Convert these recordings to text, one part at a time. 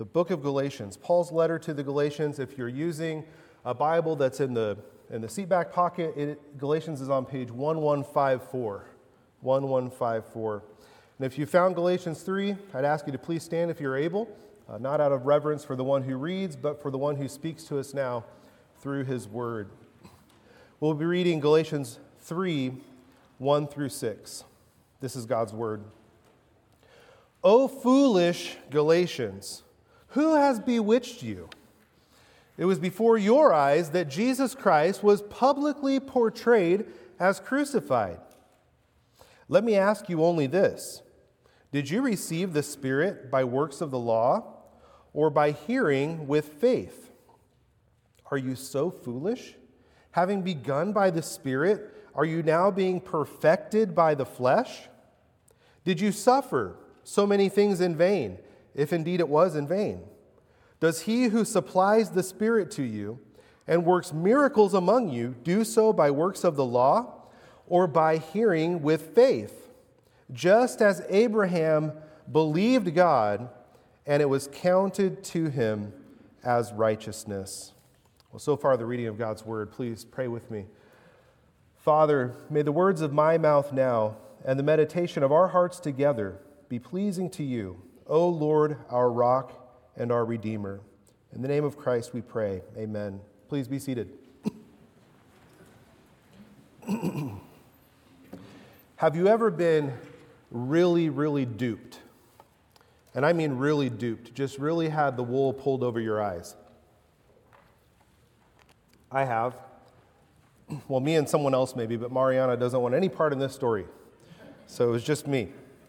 the book of Galatians, Paul's letter to the Galatians. If you're using a Bible that's in the seat back pocket, Galatians is on page 1154. 1154. And if you found Galatians 3, I'd ask you to please stand if you're able, not out of reverence for the one who reads, but for the one who speaks to us now through his word. We'll be reading Galatians 3, 1 through 6. This is God's word. O foolish Galatians, who has bewitched you? It was before your eyes that Jesus Christ was publicly portrayed as crucified. Let me ask you only this. Did you receive the Spirit by works of the law or by hearing with faith? Are you so foolish? Having begun by the Spirit, are you now being perfected by the flesh? Did you suffer so many things in vain, if indeed it was in vain? Does he who supplies the Spirit to you and works miracles among you do so by works of the law or by hearing with faith? Just as Abraham believed God, and it was counted to him as righteousness. Well, so far the reading of God's word. Please pray with me. Father, may the words of my mouth now and the meditation of our hearts together be pleasing to you, O Lord, our rock and our Redeemer. In the name of Christ we pray. Amen. Please be seated. Have you ever been really duped? And I mean really duped, just really had the wool pulled over your eyes. I have. Well, me and someone else maybe, but Mariana doesn't want any part in this story. So it was just me.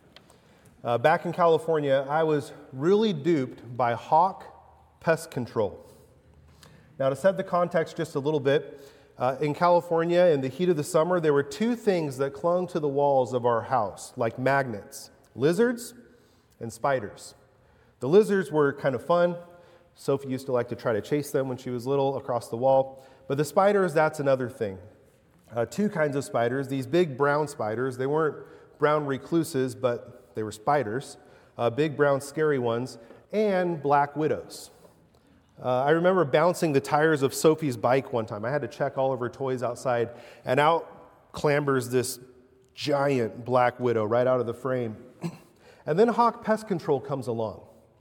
Back in California, I was really duped by Hawk Pest Control. Now, to set the context just a little bit, in California, in the heat of the summer, there were two things that clung to the walls of our house, like magnets: lizards and spiders. The lizards were kind of fun. Sophie used to like to try to chase them when she was little across the wall. But the spiders, that's another thing. Two kinds of spiders, these big brown spiders. They weren't brown recluses, but they were spiders, big brown scary ones, and black widows. I remember bouncing the tires of Sophie's bike one time. I had to check all of her toys outside, and out clambers this giant black widow right out of the frame. And then Hawk Pest Control comes along.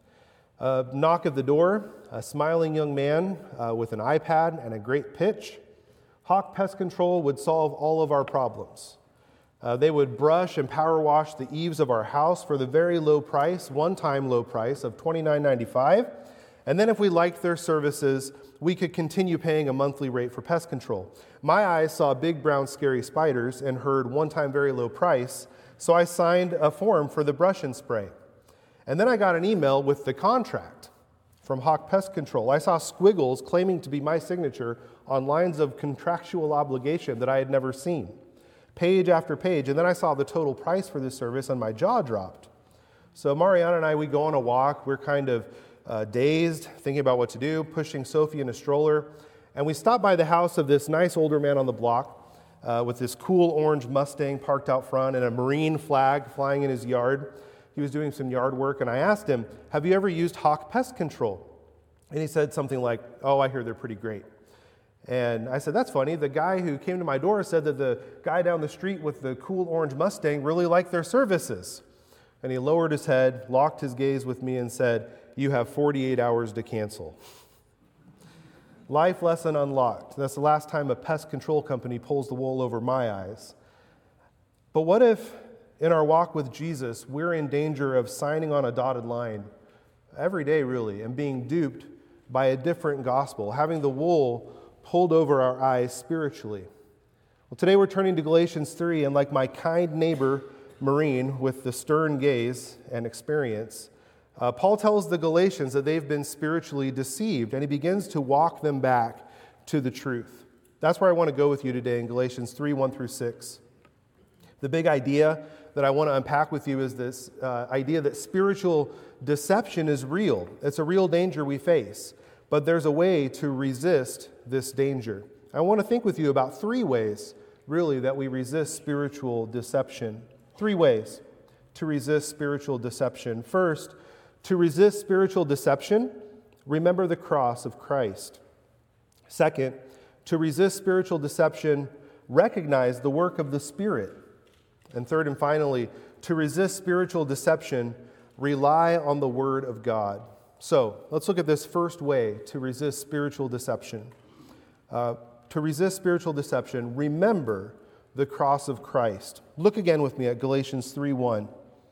Knock at the door, a smiling young man with an iPad and a great pitch. Hawk Pest Control would solve all of our problems. They would brush and power wash the eaves of our house for the very low price, one-time low price of $29.95. And then if we liked their services, we could continue paying a monthly rate for pest control. My eyes saw big brown scary spiders and heard one-time very low price, so I signed a form for the brush and spray. And then I got an email with the contract from Hawk Pest Control. I saw squiggles claiming to be my signature on lines of contractual obligation that I had never seen, page after page. And then I saw the total price for this service and my jaw dropped. So Mariana and I, we go on a walk. We're kind of dazed, thinking about what to do, pushing Sophie in a stroller. And we stop by the house of this nice older man on the block with this cool orange Mustang parked out front and a Marine flag flying in his yard. He was doing some yard work, and I asked him, "Have you ever used Hawk Pest Control?" And he said something like, "Oh, I hear they're pretty great." And I said, "That's funny. The guy who came to my door said that the guy down the street with the cool orange Mustang really liked their services." And he lowered his head, locked his gaze with me, and said, "You have 48 hours to cancel." Life lesson unlocked. That's the last time a pest control company pulls the wool over my eyes. But what if in our walk with Jesus, we're in danger of signing on a dotted line every day, really, and being duped by a different gospel, having the wool pulled over our eyes spiritually? Well, today we're turning to Galatians 3, and like my kind neighbor, Marine, with the stern gaze and experience, Paul tells the Galatians that they've been spiritually deceived, and he begins to walk them back to the truth. That's where I want to go with you today in Galatians 3, 1 through 6. The big idea that I want to unpack with you is this idea that spiritual deception is real. It's a real danger we face, but there's a way to resist this danger. I want to think with you about 3 ways, really, that we resist spiritual deception. 3 ways to resist spiritual deception. First, To resist spiritual deception, remember the cross of Christ. Second, to resist spiritual deception, recognize the work of the Spirit. And third and finally, to resist spiritual deception, rely on the Word of God. So let's look at this first way to resist spiritual deception. To resist spiritual deception, remember the cross of Christ. Look again with me at Galatians 3:1.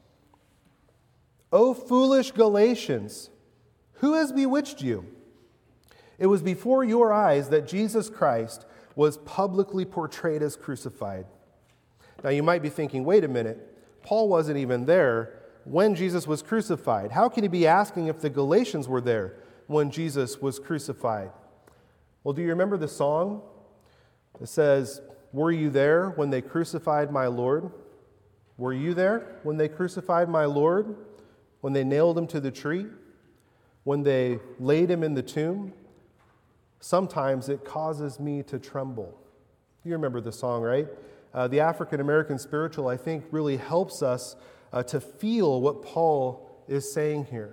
O foolish Galatians, who has bewitched you? It was before your eyes that Jesus Christ was publicly portrayed as crucified. Now you might be thinking, wait a minute, Paul wasn't even there when Jesus was crucified. How can he be asking if the Galatians were there when Jesus was crucified? Well, do you remember the song? It says, "Were you there when they crucified my Lord?" Were you there when they crucified my Lord? When they nailed him to the tree? When they laid him in the tomb? Sometimes it causes me to tremble. You remember the song, right? The African American spiritual, I think, really helps us to feel what Paul is saying here.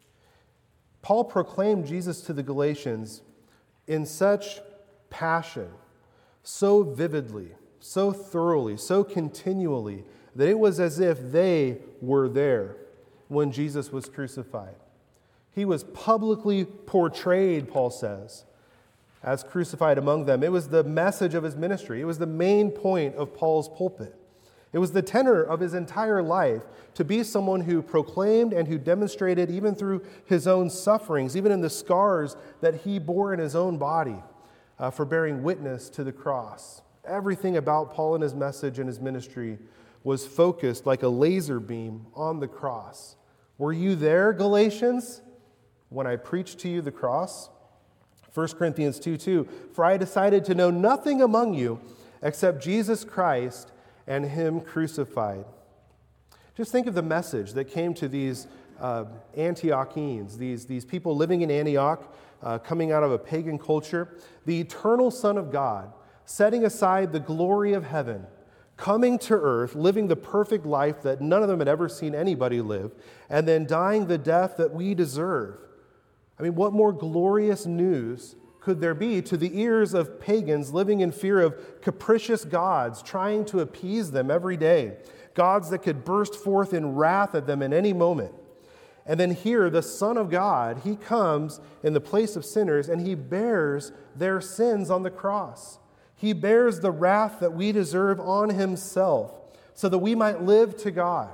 Paul proclaimed Jesus to the Galatians in such passion, so vividly, so thoroughly, so continually, that it was as if they were there when Jesus was crucified. He was publicly portrayed, Paul says, as crucified among them. It was the message of his ministry. It was the main point of Paul's pulpit. It was the tenor of his entire life to be someone who proclaimed and who demonstrated, even through his own sufferings, even in the scars that he bore in his own body, for bearing witness to the cross. Everything about Paul and his message and his ministry was focused like a laser beam on the cross. Were you there, Galatians, when I preached to you the cross? 1 Corinthians 2:2, "For I decided to know nothing among you except Jesus Christ and Him crucified." Just think of the message that came to these Antiochenes, these people living in Antioch, coming out of a pagan culture. The eternal Son of God, setting aside the glory of heaven, coming to earth, living the perfect life that none of them had ever seen anybody live, and then dying the death that we deserve. I mean, what more glorious news could there be to the ears of pagans living in fear of capricious gods trying to appease them every day, gods that could burst forth in wrath at them in any moment? And then here, the Son of God, He comes in the place of sinners and He bears their sins on the cross. He bears the wrath that we deserve on Himself so that we might live to God,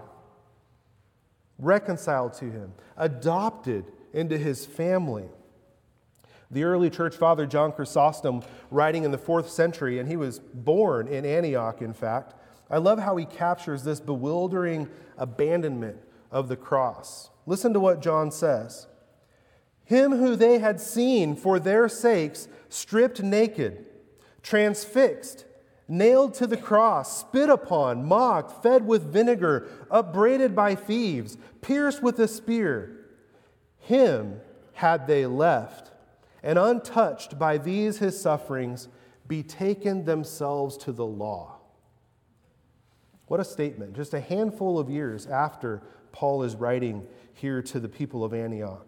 reconciled to Him, adopted into His family. The early church father John Chrysostom, writing in the 4th century, and he was born in Antioch, in fact, I love how he captures this bewildering abandonment of the cross. Listen to what John says. "Him who they had seen for their sakes stripped naked, transfixed, nailed to the cross, spit upon, mocked, fed with vinegar, upbraided by thieves, pierced with a spear, Him had they left, and untouched by these His sufferings, betaken themselves to the law." What a statement, just a handful of years after Paul is writing here to the people of Antioch.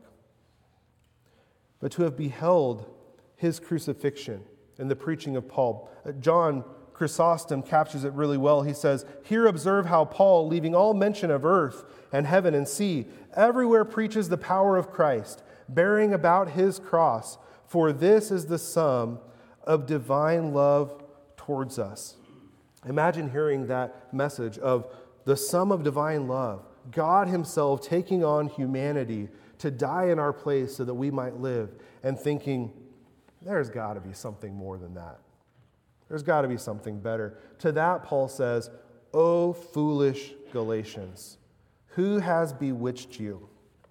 But to have beheld His crucifixion in the preaching of Paul, John Chrysostom captures it really well. He says, "Here observe how Paul, leaving all mention of earth and heaven and sea, everywhere preaches the power of Christ, bearing about His cross, for this is the sum of divine love towards us." Imagine hearing that message of the sum of divine love, God Himself taking on humanity to die in our place so that we might live, and thinking, there's got to be something more than that. There's got to be something better. To that, Paul says, "O foolish Galatians, who has bewitched you?"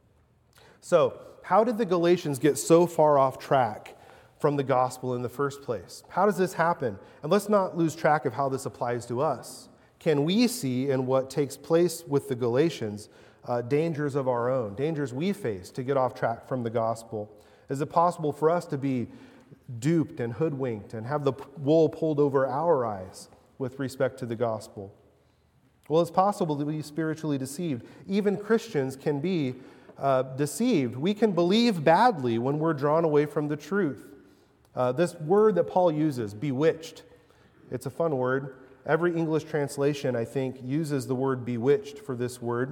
So, how did the Galatians get so far off track from the gospel in the first place? How does this happen? And let's not lose track of how this applies to us. Can we see in what takes place with the Galatians dangers of our own, dangers we face to get off track from the gospel? Is it possible for us to be duped and hoodwinked and have the wool pulled over our eyes with respect to the gospel? Well, it's possible to be spiritually deceived. Even Christians can be deceived. We can believe badly when we're drawn away from the truth. This word that Paul uses, bewitched, it's a fun word. Every English translation, I think, uses the word bewitched for this word.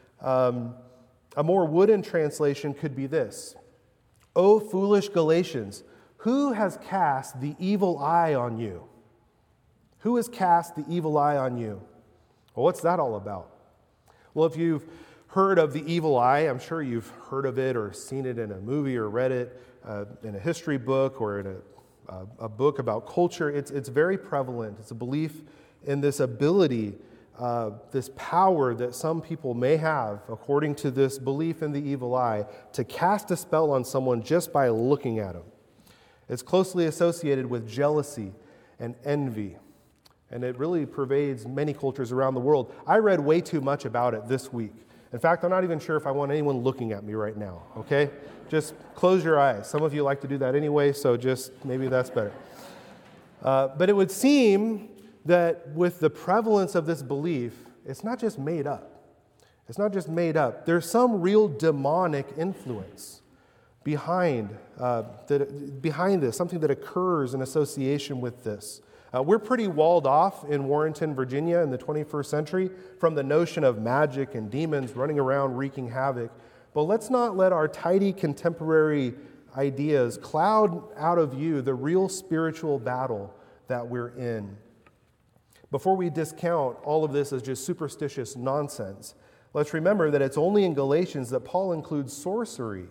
A more wooden translation could be this: O foolish Galatians, who has cast the evil eye on you? Who has cast the evil eye on you? Well, what's that all about? Well, if you've heard of the evil eye, I'm sure you've heard of it or seen it in a movie or read it in a history book or in a book about culture. It's very prevalent. It's a belief in this ability, this power that some people may have, according to this belief in the evil eye, to cast a spell on someone just by looking at them. It's closely associated with jealousy and envy, and it really pervades many cultures around the world. I read way too much about it this week. In fact, I'm not even sure if I want anyone looking at me right now, okay? Just close your eyes. Some of you like to do that anyway, so just maybe that's better. But it would seem that with the prevalence of this belief, it's not just made up. It's not just made up. There's some real demonic influence behind this, something that occurs in association with this. We're pretty walled off in Warrenton, Virginia in the 21st century from the notion of magic and demons running around wreaking havoc. But let's not let our tidy contemporary ideas cloud out of view the real spiritual battle that we're in. Before we discount all of this as just superstitious nonsense, let's remember that it's only in Galatians that Paul includes sorcery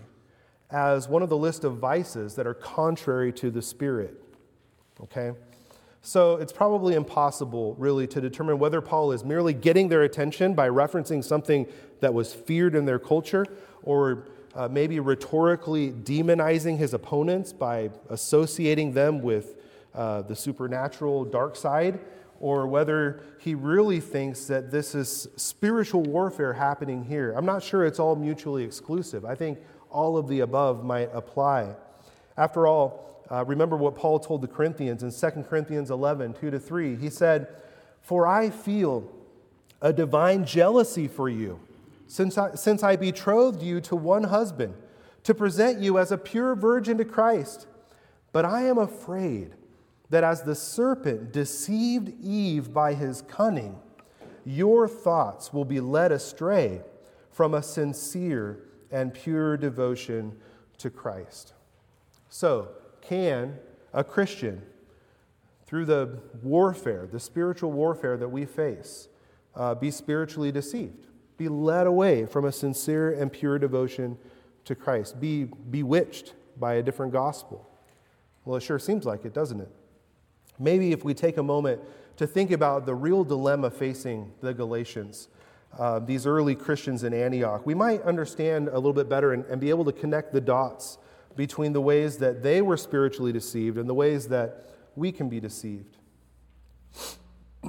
as one of the list of vices that are contrary to the Spirit. Okay? So it's probably impossible, really, to determine whether Paul is merely getting their attention by referencing something that was feared in their culture, or maybe rhetorically demonizing his opponents by associating them with the supernatural dark side, or whether he really thinks that this is spiritual warfare happening here. I'm not sure it's all mutually exclusive. I think all of the above might apply. After all, remember what Paul told the Corinthians in 2 Corinthians 11, 2-3. He said, "For I feel a divine jealousy for you, since I betrothed you to one husband, to present you as a pure virgin to Christ. But I am afraid that as the serpent deceived Eve by his cunning, your thoughts will be led astray from a sincere and pure devotion to Christ." So, can a Christian, through the warfare, the spiritual warfare that we face, be spiritually deceived, be led away from a sincere and pure devotion to Christ, be bewitched by a different gospel? Well, it sure seems like it, doesn't it? Maybe if we take a moment to think about the real dilemma facing the Galatians, these early Christians in Antioch, we might understand a little bit better and be able to connect the dots between the ways that they were spiritually deceived and the ways that we can be deceived. It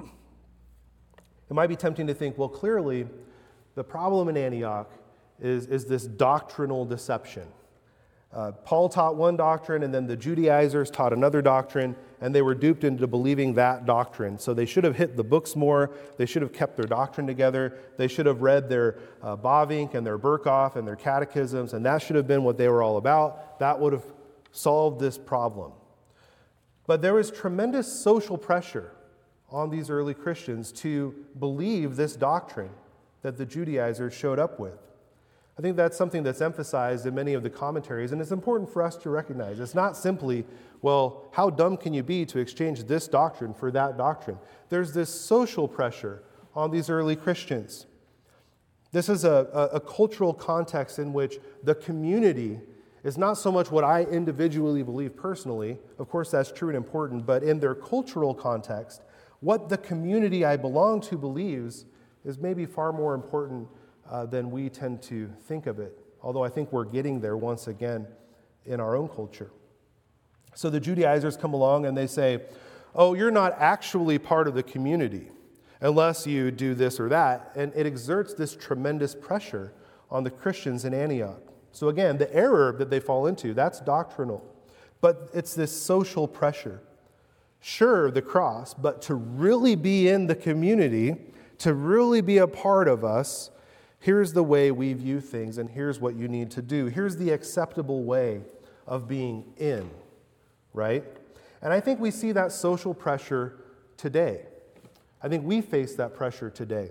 might be tempting to think, well, clearly the problem in Antioch is this doctrinal deception. Paul taught one doctrine, and then the Judaizers taught another doctrine, and they were duped into believing that doctrine. So they should have hit the books more. They should have kept their doctrine together. They should have read their Bavinck and their Berkhoff and their catechisms, and that should have been what they were all about. That would have solved this problem. But there was tremendous social pressure on these early Christians to believe this doctrine that the Judaizers showed up with. I think that's something that's emphasized in many of the commentaries, and it's important for us to recognize. It's not simply, well, how dumb can you be to exchange this doctrine for that doctrine? There's this social pressure on these early Christians. This is a cultural context in which the community is not so much what I individually believe personally. Of course, that's true and important, but in their cultural context, what the community I belong to believes is maybe far more important than we tend to think of it, although I think we're getting there once again in our own culture. So the Judaizers come along and they say, oh, you're not actually part of the community unless you do this or that, and it exerts this tremendous pressure on the Christians in Antioch. So again, the error that they fall into, that's doctrinal, but it's this social pressure. Sure, the cross, but to really be in the community, to really be a part of us, Here's the way we view things, and here's what you need to do. Here's the acceptable way of being in, right? And I think we see that social pressure today. I think we face that pressure today.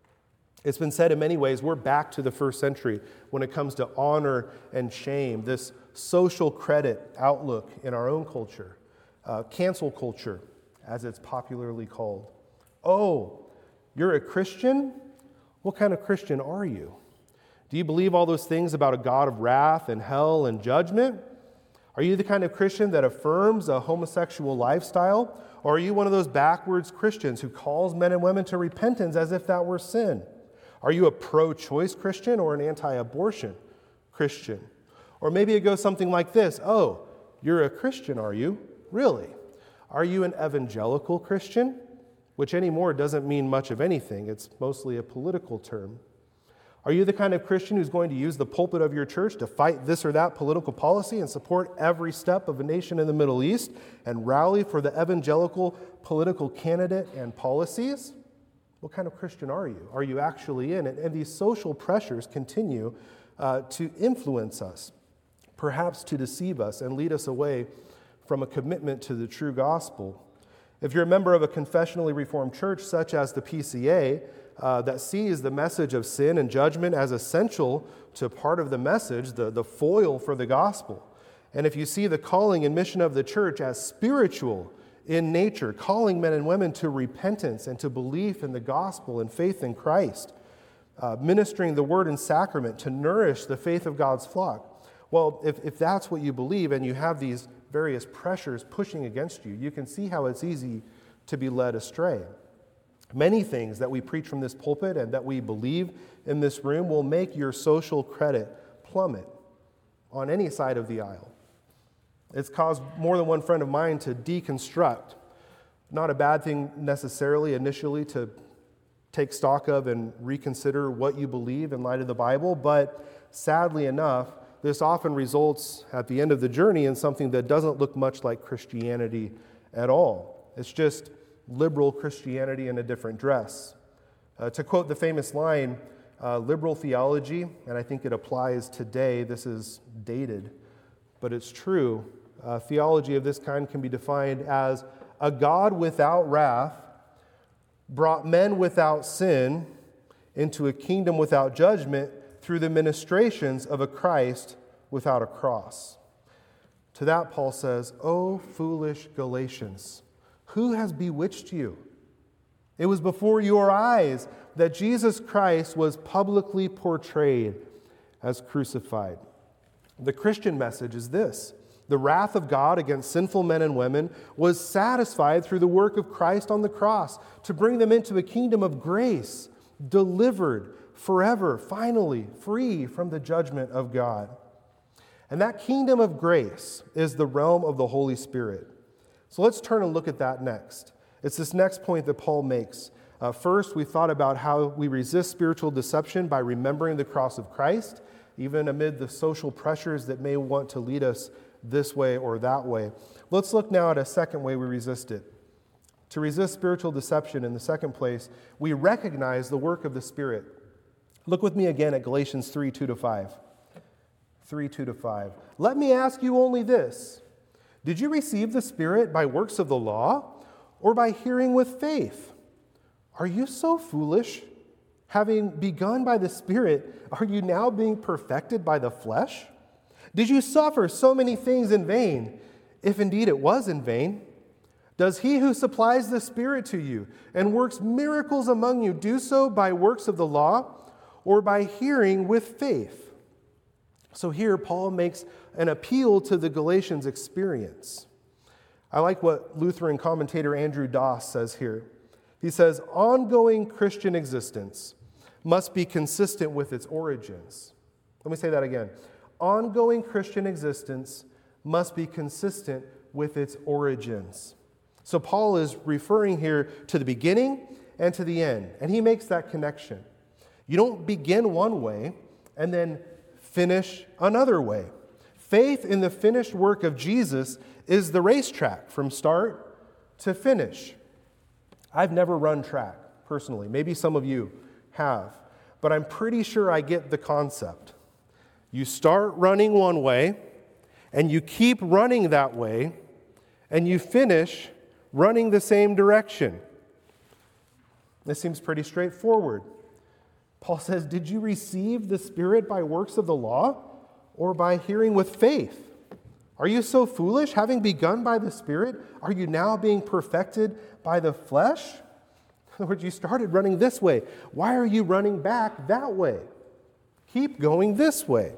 It's been said in many ways, we're back to the first century when it comes to honor and shame, this social credit outlook in our own culture, cancel culture, as it's popularly called. Oh, you're a Christian? What kind of Christian are you? Do you believe all those things about a God of wrath and hell and judgment? Are you the kind of Christian that affirms a homosexual lifestyle? Or are you one of those backwards Christians who calls men and women to repentance as if that were sin? Are you a pro-choice Christian or an anti-abortion Christian? Or maybe it goes something like this. Oh, you're a Christian, are you? Really? Are you an evangelical Christian? Which anymore doesn't mean much of anything. It's mostly a political term. Are you the kind of Christian who's going to use the pulpit of your church to fight this or that political policy and support every step of a nation in the Middle East and rally for the evangelical political candidate and policies? What kind of Christian are you? Are you actually in it? And these social pressures continue to influence us, perhaps to deceive us and lead us away from a commitment to the true gospel. If you're a member of a confessionally reformed church such as the PCA, that sees the message of sin and judgment as essential to part of the message, the foil for the gospel. And if you see the calling and mission of the church as spiritual in nature, calling men and women to repentance and to belief in the gospel and faith in Christ, ministering the word and sacrament to nourish the faith of God's flock. Well, if that's what you believe and you have these various pressures pushing against you, you can see how it's easy to be led astray. Many things that we preach from this pulpit and that we believe in this room will make your social credit plummet on any side of the aisle. It's caused more than one friend of mine to deconstruct. Not a bad thing necessarily initially to take stock of and reconsider what you believe in light of the Bible, but sadly enough, this often results at the end of the journey in something that doesn't look much like Christianity at all. It's just liberal Christianity in a different dress. To quote the famous line, liberal theology, and I think it applies today, this is dated, but it's true. Theology of this kind can be defined as a God without wrath brought men without sin into a kingdom without judgment through the ministrations of a Christ without a cross. To that, Paul says, "O foolish Galatians, who has bewitched you? It was before your eyes that Jesus Christ was publicly portrayed as crucified." The Christian message is this: the wrath of God against sinful men and women was satisfied through the work of Christ on the cross to bring them into a kingdom of grace, delivered forever, finally, free from the judgment of God. And that kingdom of grace is the realm of the Holy Spirit. So let's turn and look at that next. It's this next point that Paul makes. First, we thought about how we resist spiritual deception by remembering the cross of Christ, even amid the social pressures that may want to lead us this way or that way. Let's look now at a second way we resist it. To resist spiritual deception, in the second place, we recognize the work of the Spirit. Look with me again at Galatians 3:2-5. 3:2-5. Let me ask you only this: did you receive the Spirit by works of the law or by hearing with faith? Are you so foolish? Having begun by the Spirit, are you now being perfected by the flesh? Did you suffer so many things in vain, if indeed it was in vain? Does he who supplies the Spirit to you and works miracles among you do so by works of the law or by hearing with faith? So here Paul makes an appeal to the Galatians' experience. I like what Lutheran commentator Andrew Doss says here. He says, ongoing Christian existence must be consistent with its origins. Let me say that again. Ongoing Christian existence must be consistent with its origins. So Paul is referring here to the beginning and to the end, and he makes that connection. You don't begin one way and then finish another way. Faith in the finished work of Jesus is the racetrack from start to finish. I've never run track, personally. Maybe some of you have. but I'm pretty sure I get the concept. You start running one way, and you keep running that way, and you finish running the same direction. This seems pretty straightforward. Paul says, did you receive the Spirit by works of the law or by hearing with faith? Are you so foolish? Having begun by the Spirit, are you now being perfected by the flesh? In other words, you started running this way. Why are you running back that way? Keep going this way.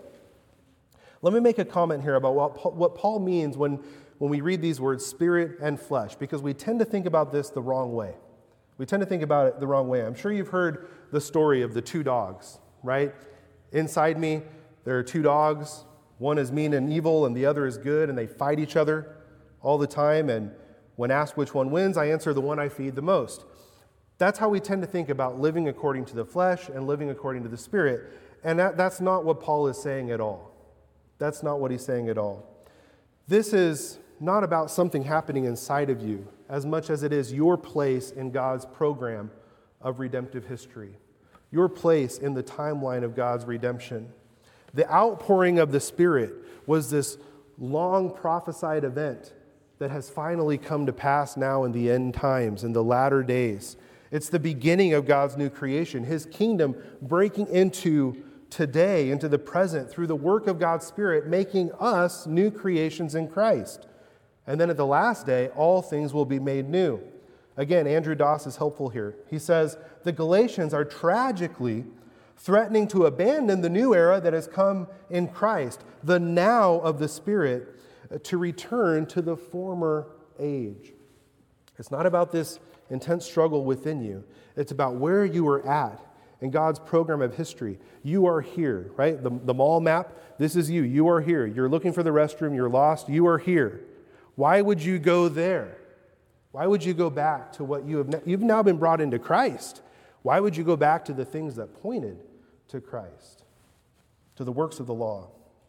Let me make a comment here about what Paul means when we read these words, spirit and flesh, because we tend to think about this the wrong way. We tend to think about it the wrong way. I'm sure you've heard the story of the two dogs, right? Inside me, there are two dogs. One is mean and evil, and the other is good, and they fight each other all the time. And when asked which one wins, I answer the one I feed the most. That's how we tend to think about living according to the flesh and living according to the Spirit. And that's not what Paul is saying at all. That's not what he's saying at all. This is not about something happening inside of you as much as it is your place in God's program of redemptive history, your place in the timeline of God's redemption. The outpouring of the Spirit was this long prophesied event that has finally come to pass now in the end times, in the latter days. It's the beginning of God's new creation, His kingdom breaking into today, into the present, through the work of God's Spirit, making us new creations in Christ. And then at the last day, all things will be made new. Again, Andrew Doss is helpful here. He says, the Galatians are tragically threatening to abandon the new era that has come in Christ, the now of the Spirit, to return to the former age. It's not about this intense struggle within you. It's about where you are at in God's program of history. You are here, right? The mall map, this is you. You are here. You're looking for the restroom. You're lost. You are here. Why would you go there? Why would you go back to what you've now been brought into Christ? Why would you go back to the things that pointed to Christ, to the works of the law?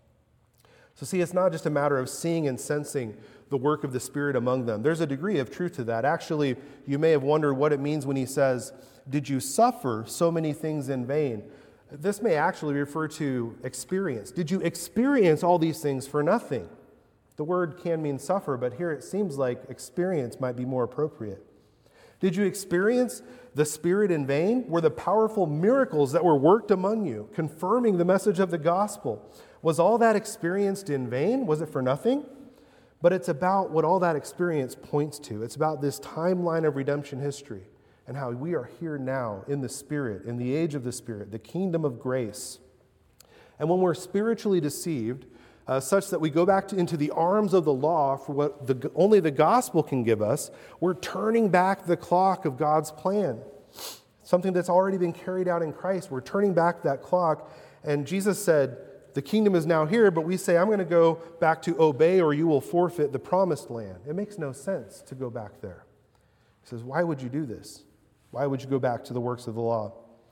So see, it's not just a matter of seeing and sensing the work of the Spirit among them. There's a degree of truth to that. Actually, you may have wondered what it means when he says, did you suffer so many things in vain? This may actually refer to experience. Did you experience all these things for nothing? The word can mean suffer, but here it seems like experience might be more appropriate. Did you experience the Spirit in vain? Were the powerful miracles that were worked among you, confirming the message of the gospel, was all that experienced in vain? Was it for nothing? But it's about what all that experience points to. It's about this timeline of redemption history and how we are here now in the Spirit, in the age of the Spirit, the kingdom of grace. And when we're spiritually deceived, such that we go back into the arms of the law for what only the gospel can give us, we're turning back the clock of God's plan. Something that's already been carried out in Christ. We're turning back that clock. And Jesus said, the kingdom is now here, but we say, I'm going to go back to obey or you will forfeit the promised land. It makes no sense to go back there. He says, why would you do this? Why would you go back to the works of the law?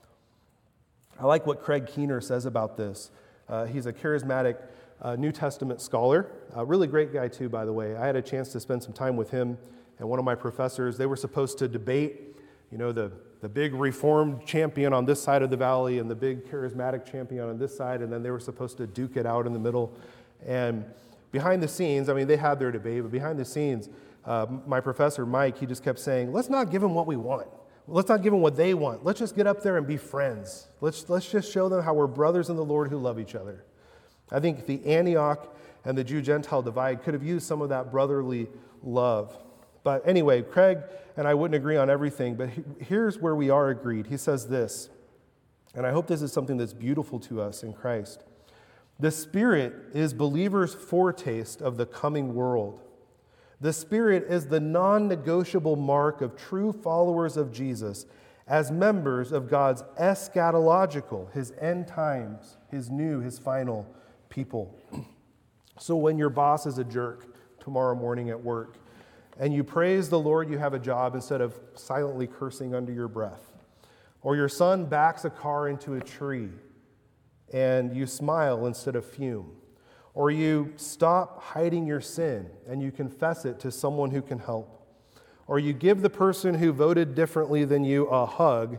I like what Craig Keener says about this. He's a charismatic New Testament scholar, a really great guy too, by the way. I had a chance to spend some time with him and one of my professors. They were supposed to debate, the big Reformed champion on this side of the valley and the big charismatic champion on this side, and then they were supposed to duke it out in the middle. And behind the scenes, they had their debate, but behind the scenes, my professor, Mike, he just kept saying, let's not give them what we want. Let's not give them what they want. Let's just get up there and be friends. Let's just show them how we're brothers in the Lord who love each other. I think the Antioch and the Jew-Gentile divide could have used some of that brotherly love. But anyway, Craig and I wouldn't agree on everything, but here's where we are agreed. He says this, and I hope this is something that's beautiful to us in Christ. The Spirit is believers' foretaste of the coming world. The Spirit is the non-negotiable mark of true followers of Jesus as members of God's eschatological, His end times, His new, His final people. So when your boss is a jerk tomorrow morning at work and you praise the Lord you have a job instead of silently cursing under your breath, or your son backs a car into a tree and you smile instead of fume, or you stop hiding your sin and you confess it to someone who can help, or you give the person who voted differently than you a hug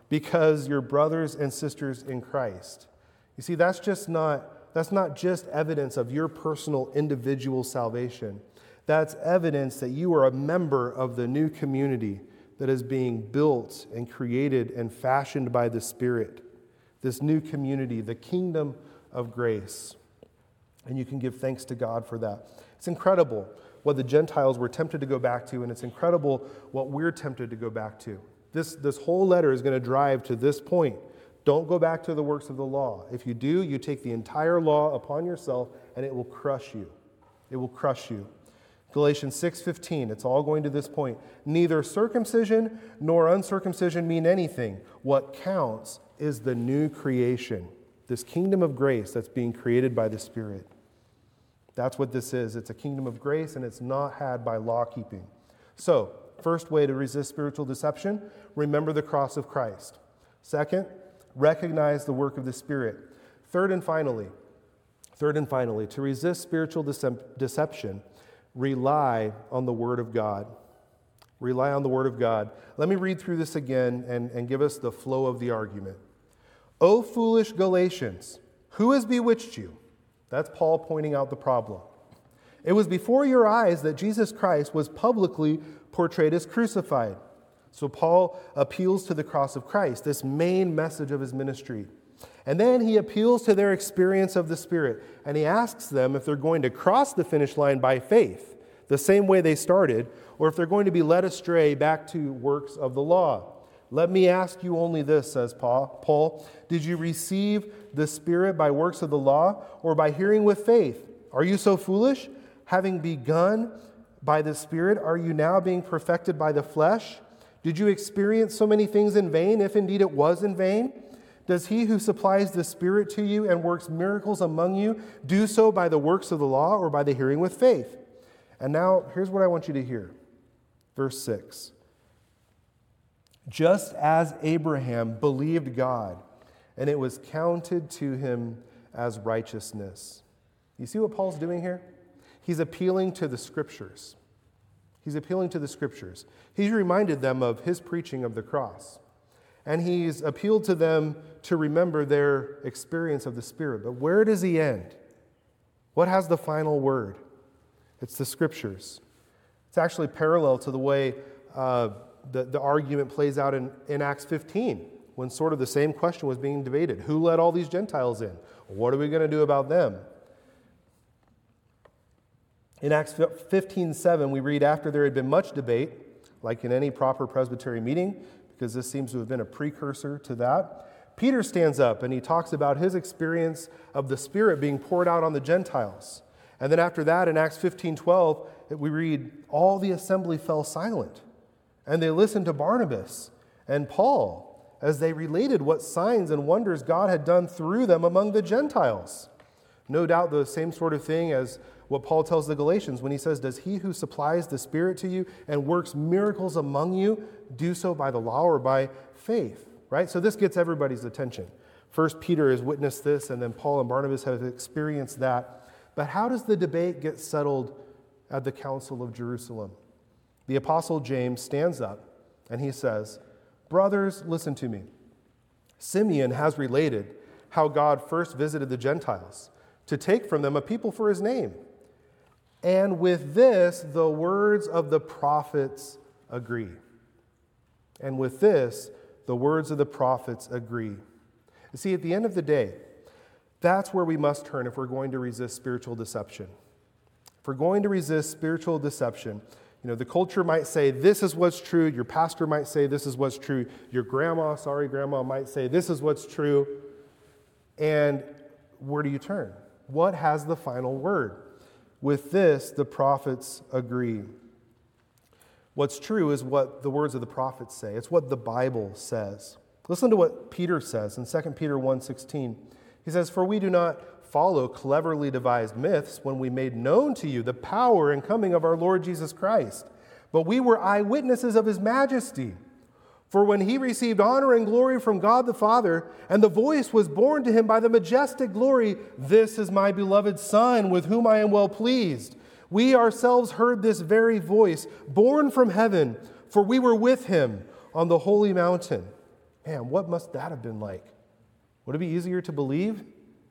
because you're brothers and sisters in Christ. You see, that's not just evidence of your personal individual salvation. That's evidence that you are a member of the new community that is being built and created and fashioned by the Spirit. This new community, the kingdom of grace. And you can give thanks to God for that. It's incredible what the Gentiles were tempted to go back to, and it's incredible what we're tempted to go back to. This whole letter is going to drive to this point. Don't go back to the works of the law. If you do, you take the entire law upon yourself, and it will crush you. It will crush you. Galatians 6:15, it's all going to this point. Neither circumcision nor uncircumcision mean anything. What counts is the new creation, this kingdom of grace that's being created by the Spirit. That's what this is. It's a kingdom of grace, and it's not had by law keeping. So, first way to resist spiritual deception, remember the cross of Christ. Second, recognize the work of the Spirit. Third and finally, to resist spiritual deception, rely on the Word of God. Rely on the Word of God. Let me read through this again and give us the flow of the argument. O foolish Galatians, who has bewitched you? That's Paul pointing out the problem. It was before your eyes that Jesus Christ was publicly portrayed as crucified. So Paul appeals to the cross of Christ, this main message of his ministry. And then he appeals to their experience of the Spirit. And he asks them if they're going to cross the finish line by faith, the same way they started, or if they're going to be led astray back to works of the law. Let me ask you only this, says Paul. Did you receive the Spirit by works of the law or by hearing with faith? Are you so foolish? Having begun by the Spirit, are you now being perfected by the flesh? Did you experience so many things in vain, if indeed it was in vain? Does he who supplies the Spirit to you and works miracles among you do so by the works of the law or by the hearing with faith? And now, here's what I want you to hear. Verse 6. Just as Abraham believed God, and it was counted to him as righteousness. You see what Paul's doing here? He's appealing to the Scriptures. He's appealing to the Scriptures. He's reminded them of his preaching of the cross. And he's appealed to them to remember their experience of the Spirit. But where does he end? What has the final word? It's the Scriptures. It's actually parallel to the way the argument plays out in Acts 15, when sort of the same question was being debated. Who let all these Gentiles in? What are we going to do about them? In Acts 15:7, we read, after there had been much debate, like in any proper Presbyterian meeting, because this seems to have been a precursor to that, Peter stands up and he talks about his experience of the Spirit being poured out on the Gentiles. And then after that, in Acts 15:12, we read, all the assembly fell silent, and they listened to Barnabas and Paul as they related what signs and wonders God had done through them among the Gentiles. No doubt the same sort of thing as what Paul tells the Galatians when he says, does he who supplies the Spirit to you and works miracles among you do so by the law or by faith? Right? So this gets everybody's attention. First, Peter has witnessed this, and then Paul and Barnabas have experienced that. But how does the debate get settled at the Council of Jerusalem? The Apostle James stands up and he says, brothers, listen to me. Simeon has related how God first visited the Gentiles to take from them a people for his name. And with this, the words of the prophets agree. And with this, the words of the prophets agree. You see, at the end of the day, that's where we must turn if we're going to resist spiritual deception. If we're going to resist spiritual deception, the culture might say, this is what's true. Your pastor might say, this is what's true. Your grandma might say, this is what's true. And where do you turn? What has the final word? With this, the prophets agree. What's true is what the words of the prophets say. It's what the Bible says. Listen to what Peter says in 2 Peter 1:16. He says, for we do not follow cleverly devised myths when we made known to you the power and coming of our Lord Jesus Christ, but we were eyewitnesses of his majesty. For when he received honor and glory from God the Father, and the voice was borne to him by the majestic glory, this is my beloved Son, with whom I am well pleased. We ourselves heard this very voice, born from heaven, for we were with him on the holy mountain. Man, what must that have been like? Would it be easier to believe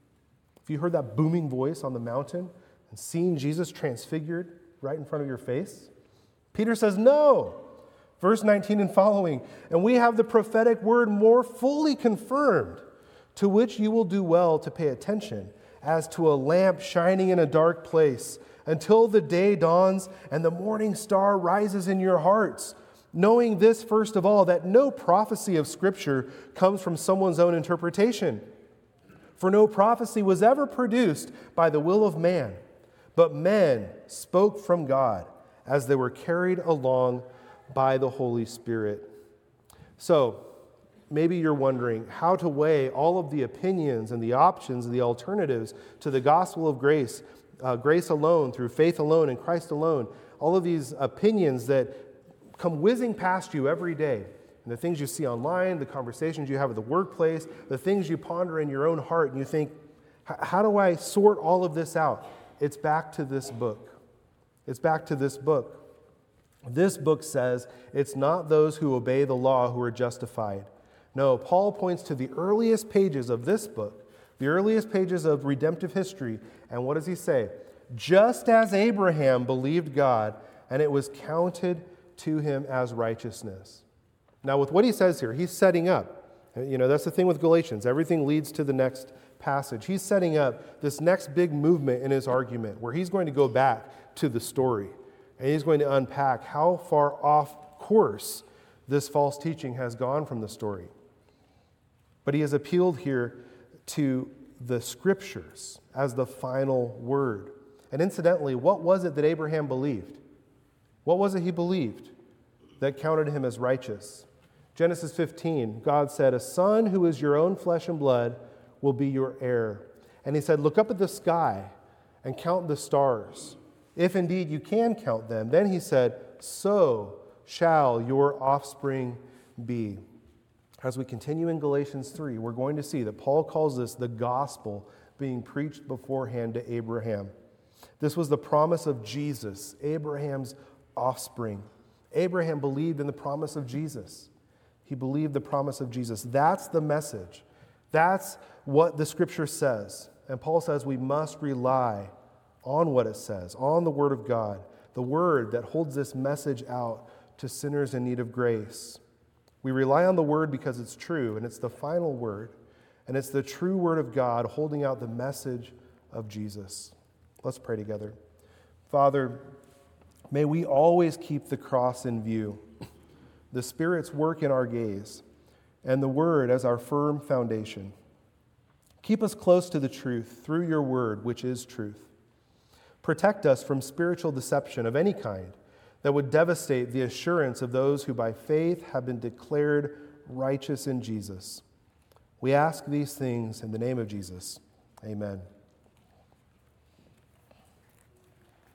if you heard that booming voice on the mountain and seen Jesus transfigured right in front of your face? Peter says, no. Verse 19 and following, and we have the prophetic word more fully confirmed, to which you will do well to pay attention, as to a lamp shining in a dark place, until the day dawns and the morning star rises in your hearts. Knowing this, first of all, that no prophecy of Scripture comes from someone's own interpretation. For no prophecy was ever produced by the will of man, but men spoke from God as they were carried along by the Holy Spirit. So, maybe you're wondering how to weigh all of the opinions and the options and the alternatives to the gospel of grace, grace alone, through faith alone, in Christ alone. All of these opinions that come whizzing past you every day. And the things you see online, the conversations you have at the workplace, the things you ponder in your own heart, and you think, how do I sort all of this out? It's back to this book. It's back to this book. This book says it's not those who obey the law who are justified. No, Paul points to the earliest pages of this book, the earliest pages of redemptive history, and what does he say? Just as Abraham believed God, and it was counted to him as righteousness. Now, with what he says here, he's setting up. That's the thing with Galatians. Everything leads to the next passage. He's setting up this next big movement in his argument where he's going to go back to the story. And he's going to unpack how far off course this false teaching has gone from the story. But he has appealed here to the Scriptures as the final word. And incidentally, what was it that Abraham believed? What was it he believed that counted him as righteous? Genesis 15, God said, a son who is your own flesh and blood will be your heir. And he said, look up at the sky and count the stars, if indeed you can count them. Then he said, so shall your offspring be. As we continue in Galatians 3, we're going to see that Paul calls this the gospel being preached beforehand to Abraham. This was the promise of Jesus, Abraham's offspring. Abraham believed in the promise of Jesus. He believed the promise of Jesus. That's the message. That's what the Scripture says. And Paul says we must rely on what it says, on the Word of God, the Word that holds this message out to sinners in need of grace. We rely on the Word because it's true, and it's the final Word, and it's the true Word of God holding out the message of Jesus. Let's pray together. Father, may we always keep the cross in view, the Spirit's work in our gaze, and the Word as our firm foundation. Keep us close to the truth through your Word, which is truth. Protect us from spiritual deception of any kind that would devastate the assurance of those who by faith have been declared righteous in Jesus. We ask these things in the name of Jesus. Amen.